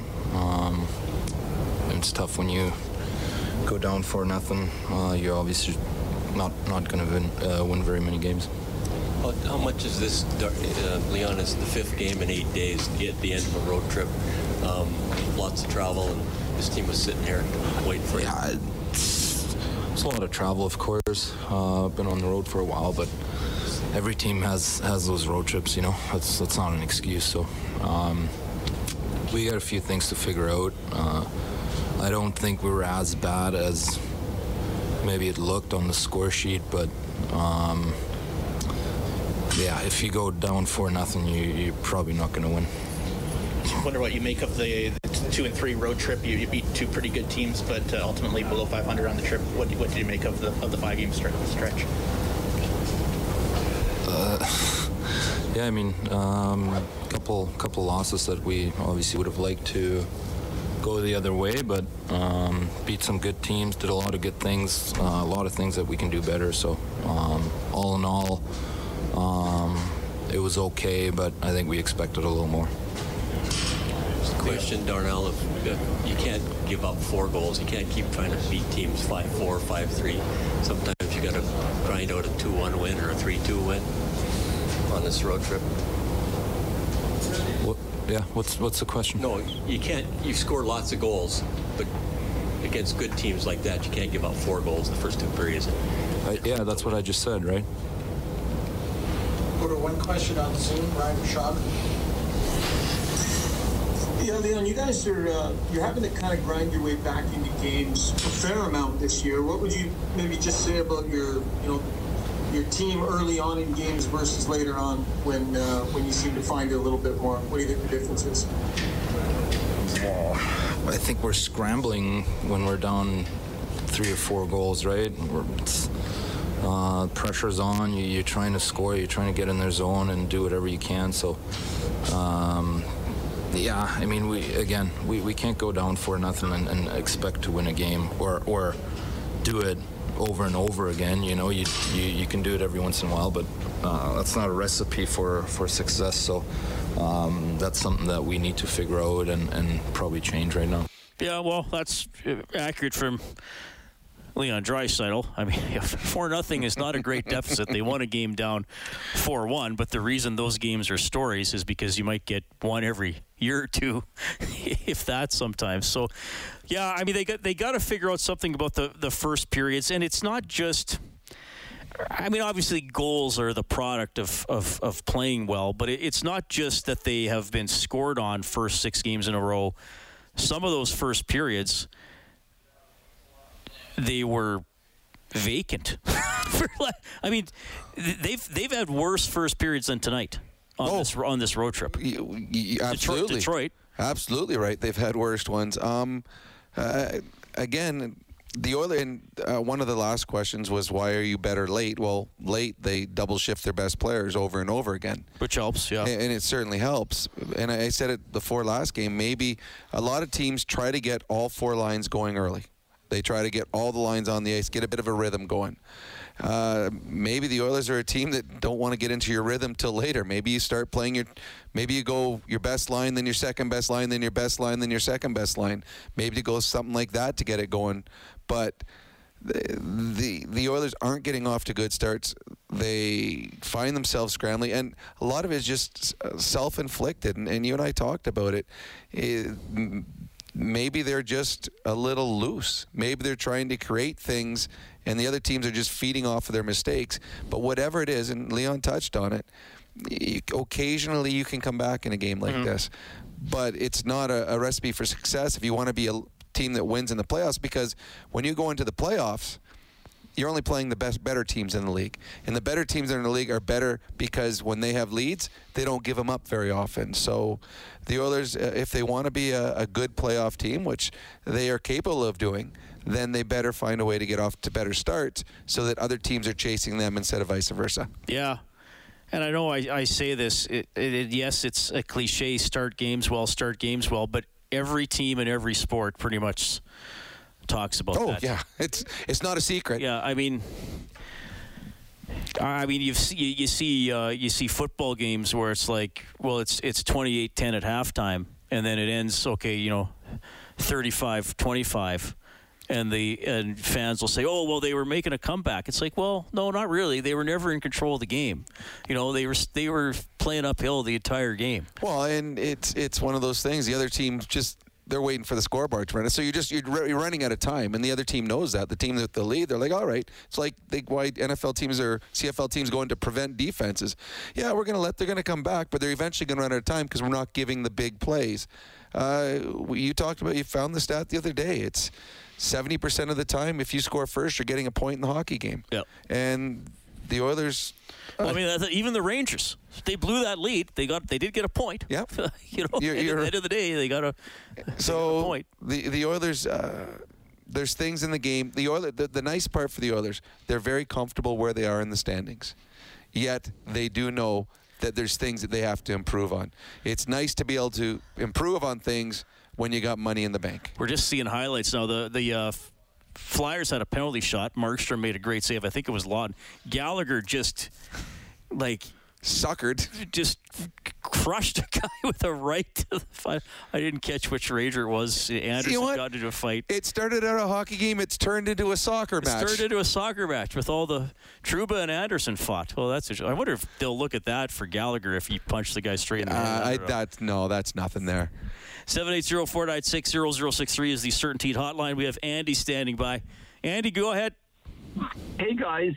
it's tough when you go down 4-0. You're obviously not going to win very many games. How much is this, Leon, is the 5th game in 8 days at the end of a road trip? Lots of travel, and this team was sitting here waiting for you. Yeah, it's a lot of travel, of course. Been on the road for a while, but every team has those road trips, you know. That's not an excuse. So we got a few things to figure out. I don't think we were as bad as maybe it looked on the score sheet, but yeah, if you go down 4-0, you're probably not going to win. I wonder what you make of the 2-3 road trip. You beat 2 pretty good teams, but ultimately below 500 on the trip. What did you make of the 5-game stretch? Yeah, I mean, couple losses that we obviously would have liked to go the other way, but beat some good teams, did a lot of good things, a lot of things that we can do better. So all in all, it was okay, but I think we expected a little more. Question, Darnell, if you can't give up 4 goals, you can't keep trying to beat teams 5-4, 5-3. Sometimes you got to grind out a 2-1 win or a 3-2 win on this road trip. What's the question? No, you can't. You score lots of goals, but against good teams like that, you can't give up 4 goals the first 2 periods. Yeah, that's what I just said, right? Go to one question on Zoom, Ryan Shaw. Yeah, Leon, you guys are you're having to kind of grind your way back into games a fair amount this year. What would you maybe just say about your team early on in games versus later on when you seem to find it a little bit more? What do you think the difference is? I think we're scrambling when we're down 3 or 4 goals, right? Pressure's on. You're trying to score. You're trying to get in their zone and do whatever you can. So, yeah, I mean, we can't go down 4-0 and expect to win a game or do it over and over again. You know, you can do it every once in a while, but that's not a recipe for success. So that's something that we need to figure out and probably change right now. Yeah, well, that's accurate from Leon Draisaitl. I mean, 4-0 is not a great deficit. They won a game down 4-1, but the reason those games are stories is because you might get one every year or two, if that sometimes. So, yeah, I mean, they got to figure out something about the first periods, and it's not just. I mean, obviously, goals are the product of playing well, but it's not just that they have been scored on first 6 games in a row. Some of those first periods, they were vacant. I mean, they've had worse first periods than tonight on this road trip. Absolutely, Detroit. Absolutely right. They've had worse ones. Again, the Oilers. And one of the last questions was, why are you better late? Well, late they double shift their best players over and over again, which helps. Yeah, and it certainly helps. And I said it before last game. Maybe a lot of teams try to get all 4 lines going early. They try to get all the lines on the ice, get a bit of a rhythm going. Maybe the Oilers are a team that don't want to get into your rhythm till later. Maybe you start playing maybe you go your best line, then your second best line, then your best line, then your second best line. Maybe you go something like that to get it going. But the Oilers aren't getting off to good starts. they find themselves scrambling, and a lot of it is just self-inflicted. And you and I talked about it. Maybe they're just a little loose. Maybe they're trying to create things, and the other teams are just feeding off of their mistakes. But whatever it is, and Leon touched on it, occasionally you can come back in a game like this. But it's not a recipe for success if you want to be a team that wins in the playoffs, because when you go into the playoffs, you're only playing the better teams in the league. And the better teams in the league are better because when they have leads, they don't give them up very often. So the Oilers, if they want to be a good playoff team, which they are capable of doing, then they better find a way to get off to better starts so that other teams are chasing them instead of vice versa. Yeah. And I know I say this, yes, it's a cliche, start games well, but every team in every sport pretty much talks about that. Oh, yeah. It's not a secret. Yeah, I mean you see football games where it's like, well, it's 28-10 at halftime, and then it ends 35-25. And fans will say, "Oh, well, they were making a comeback." It's like, well, no, not really. They were never in control of the game. They were playing uphill the entire game. Well, and it's one of those things. The other team they're waiting for the scoreboard to run it. So you're running out of time, and the other team knows that. The team with the lead, they're like, all right. It's like why NFL teams or CFL teams go in to prevent defenses. Yeah, they're going to come back, but they're eventually going to run out of time because we're not giving the big plays. You found the stat the other day. It's 70% of the time, if you score first, you're getting a point in the hockey game. Yep. And the Oilers. Even the Rangers, they blew that lead. They did get a point. Yep. At the end of the day, they got a point. The Oilers. There's things in the game. The nice part for the Oilers, they're very comfortable where they are in the standings. Yet they do know that there's things that they have to improve on. It's nice to be able to improve on things when you got money in the bank. We're just seeing highlights now. The Flyers had a penalty shot. Markstrom made a great save. I think it was Lawton. Gallagher just suckered. Just crushed a guy with a right to the fight. I didn't catch which Ranger it was. Anderson got into a fight. It started out a hockey game. It's turned into a soccer match. It's turned into a soccer match with all the Trouba and Anderson fought. Well, I wonder if they'll look at that for Gallagher if he punched the guy straight in the head. That's nothing there. 780-496-0063 is the Certainteed hotline. We have Andy standing by. Andy, go ahead. Hey, guys.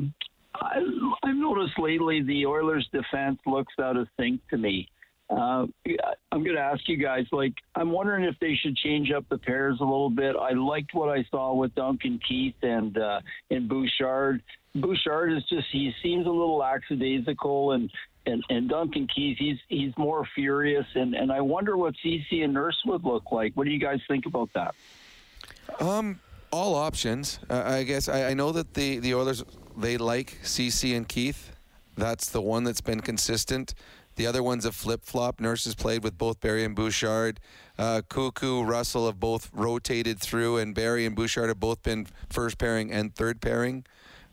I've noticed lately the Oilers' defense looks out of sync to me. I'm going to ask you guys, I'm wondering if they should change up the pairs a little bit. I liked what I saw with Duncan Keith and Bouchard. Bouchard he seems a little lackadaisical, and Duncan Keith, he's more furious, and I wonder what CeCe and Nurse would look like. What do you guys think about that? All options. I guess I know that the Oilers, they like CeCe and Keith. That's the one that's been consistent. The other ones have flip-flopped. Nurse has played with both Barry and Bouchard. Cuckoo, Russell have both rotated through, and Barry and Bouchard have both been first pairing and third pairing.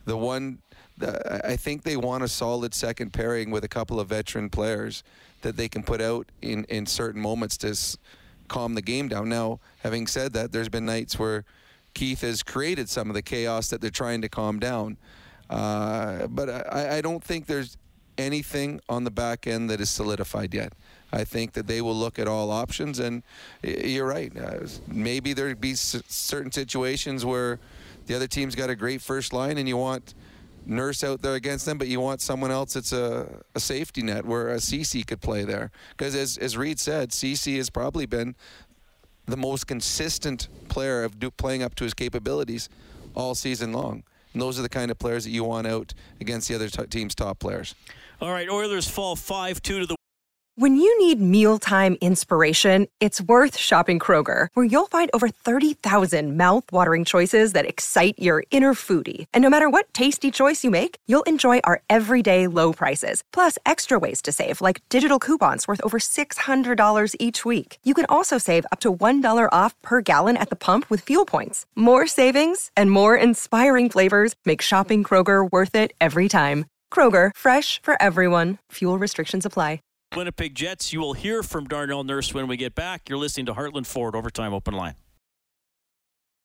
I think they want a solid second pairing with a couple of veteran players that they can put out in certain moments to calm the game down. Now, having said that, there's been nights where Keith has created some of the chaos that they're trying to calm down. But I don't think there's anything on the back end that is solidified yet. I think that they will look at all options, and you're right. Maybe there'd be certain situations where the other team's got a great first line and you want Nurse out there against them, but you want someone else that's a safety net where a CeCe could play there. Because as Reed said, CeCe has probably been the most consistent player of playing up to his capabilities all season long. And those are the kind of players that you want out against the other team's top players. All right, Oilers fall 5-2 to the... When you need mealtime inspiration, it's worth shopping Kroger, where you'll find over 30,000 mouth-watering choices that excite your inner foodie. And no matter what tasty choice you make, you'll enjoy our everyday low prices, plus extra ways to save, like digital coupons worth over $600 each week. You can also save up to $1 off per gallon at the pump with fuel points. More savings and more inspiring flavors make shopping Kroger worth it every time. Kroger, fresh for everyone. Fuel restrictions apply. Winnipeg Jets. You will hear from Darnell Nurse when we get back. You're listening to Heartland Ford Overtime Open Line.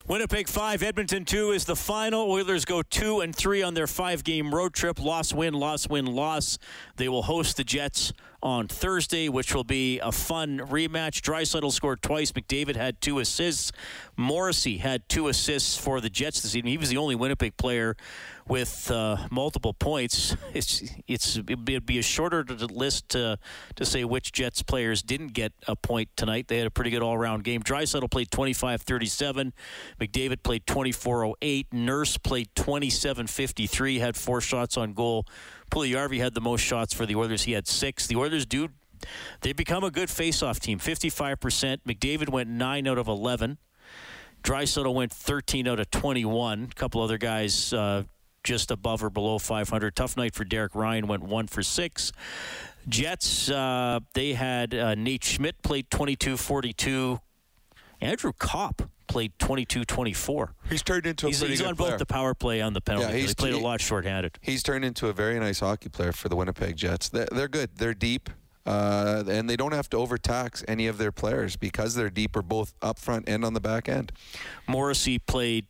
Winnipeg 5, Edmonton 2 is the final. Oilers go 2-3 on their 5-game road trip. Loss, win, loss, win, loss. They will host the Jets on Thursday, which will be a fun rematch. Draisaitl scored twice. McDavid had 2 assists. Morrissey had 2 assists for the Jets this evening. He was the only Winnipeg player with multiple points. It'd be a shorter list to say which Jets players didn't get a point tonight. They had a pretty good all-around game. Draisaitl played 25-37. McDavid played 24-08. Nurse played 27-53, had 4 shots on goal. Puljujarvi had the most shots for the Oilers. He had 6. The Oilers they become a good face-off team, 55%. McDavid went 9 out of 11. Draisaitl went 13 out of 21. A couple other guys just above or below 500. Tough night for Derek Ryan, went 1 for 6. Jets, they had Nate Schmidt played 22-42. Andrew Kopp played 22-24. He's turned into a pretty He's good on player. both the power play and the penalty. Yeah, he played a lot shorthanded. He's turned into a very nice hockey player for the Winnipeg Jets. They're good. They're deep. And they don't have to overtax any of their players because they're deeper both up front and on the back end. Morrissey played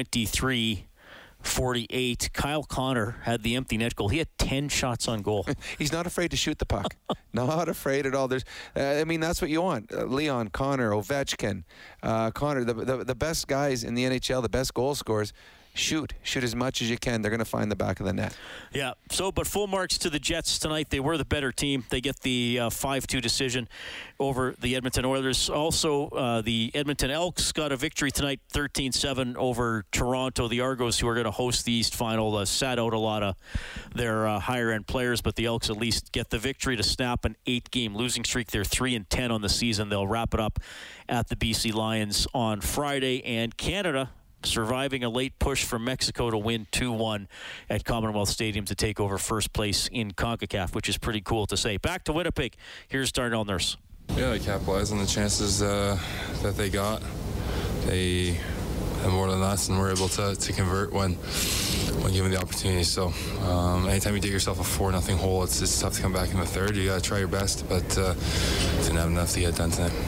23-48. Kyle Connor had the empty net goal. He had 10 shots on goal. He's not afraid to shoot the puck. Not afraid at all. There's, that's what you want. Leon, Connor, Ovechkin, Connor, the best guys in the NHL, the best goal scorers. Shoot as much as you can. They're going to find the back of the net. Yeah. But full marks to the Jets tonight. They were the better team. They get the 5-2 decision over the Edmonton Oilers. Also, the Edmonton Elks got a victory tonight, 13-7 over Toronto. The Argos, who are going to host the East Final, sat out a lot of their higher-end players, but the Elks at least get the victory to snap an 8-game losing streak. They're 3-10 on the season. They'll wrap it up at the BC Lions on Friday. And Canada, surviving a late push from Mexico to win 2-1 at Commonwealth Stadium to take over first place in CONCACAF, which is pretty cool to say. Back to Winnipeg. Here's Darnell Nurse. Yeah, they capitalized on the chances that they got. They had more than us and were able to convert when given the opportunity. So anytime you dig yourself a 4-0 hole, it's tough to come back in the third. You got to try your best, but didn't have enough to get done tonight.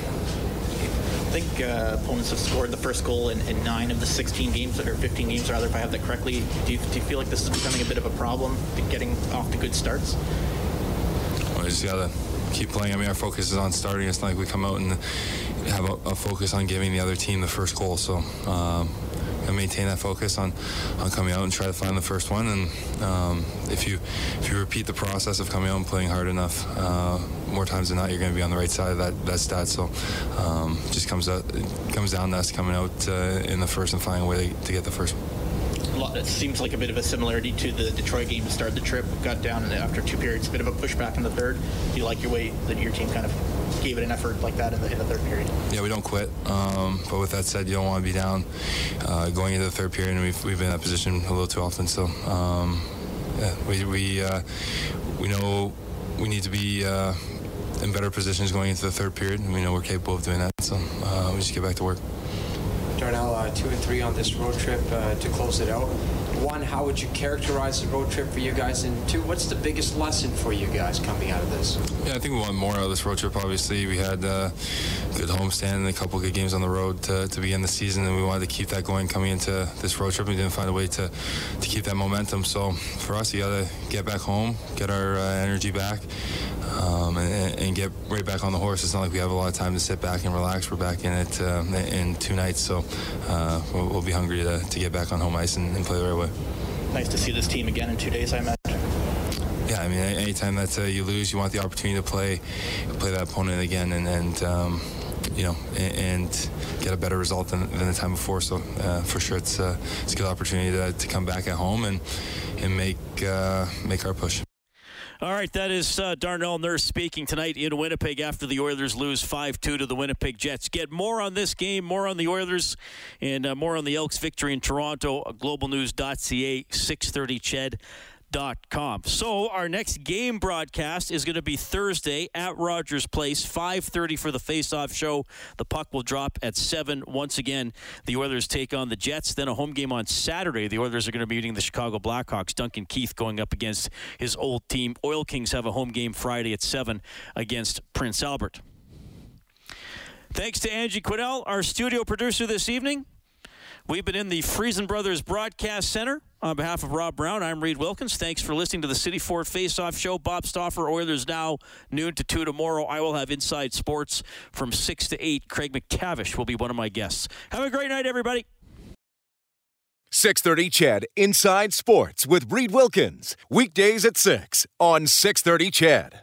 I think opponents have scored the first goal in 9 of the 16 games, or 15 games, rather, if I have that correctly. Do you feel like this is becoming a bit of a problem, getting off to good starts? Well, you just got to keep playing. I mean, our focus is on starting. It's not like we come out and have a focus on giving the other team the first goal. So and maintain that focus on coming out and try to find the first one. And if you repeat the process of coming out and playing hard enough, more times than not, you're going to be on the right side of that stat. So just comes down to us coming out in the first and finding a way to get the first one. It seems like a bit of a similarity to the Detroit game to start the trip. Got down and after 2 periods, a bit of a pushback in the third. Do you like your way that your team kind of gave it an effort like that in the third period? Yeah, we don't quit. But with that said, you don't want to be down going into the third period, and we've been in that position a little too often. So we know we need to be in better positions going into the third period, and we know we're capable of doing that. So we just get back to work. Darnell, 2-3 on this road trip to close it out. 1, how would you characterize the road trip for you guys? And 2, what's the biggest lesson for you guys coming out of this? Yeah, I think we want more out of this road trip, obviously. We had a good homestand and a couple good games on the road to begin the season, and we wanted to keep that going coming into this road trip. We didn't find a way to keep that momentum. So for us, you got to get back home, get our energy back, and get right back on the horse. It's not like we have a lot of time to sit back and relax. We're back in it in 2 nights, so we'll be hungry to get back on home ice and play the right way. Nice to see this team again in 2 days, I imagine. Yeah, I mean, anytime that you lose, you want the opportunity to play that opponent again and get a better result than the time before. So for sure, it's a good opportunity to come back at home and make our push. All right, that is Darnell Nurse speaking tonight in Winnipeg after the Oilers lose 5-2 to the Winnipeg Jets. Get more on this game, more on the Oilers, and more on the Elks' victory in Toronto, globalnews.ca, 630ched.com. So our next game broadcast is going to be Thursday at Rogers Place, 5:30 for the face-off show. The puck will drop at 7. Once again, the Oilers take on the Jets. Then a home game on Saturday. The Oilers are going to be meeting the Chicago Blackhawks. Duncan Keith going up against his old team. Oil Kings have a home game Friday at 7 against Prince Albert. Thanks to Angie Quiddell, our studio producer this evening. We've been in the Friesen Brothers Broadcast Center. On behalf of Rob Brown, I'm Reed Wilkins. Thanks for listening to the City Ford Face-Off Show. Bob Stauffer, Oilers Now, noon to 2 tomorrow. I will have Inside Sports from 6 to 8. Craig McTavish will be one of my guests. Have a great night, everybody. 6:30 CHED Inside Sports with Reed Wilkins. Weekdays at 6 on 6:30 CHED.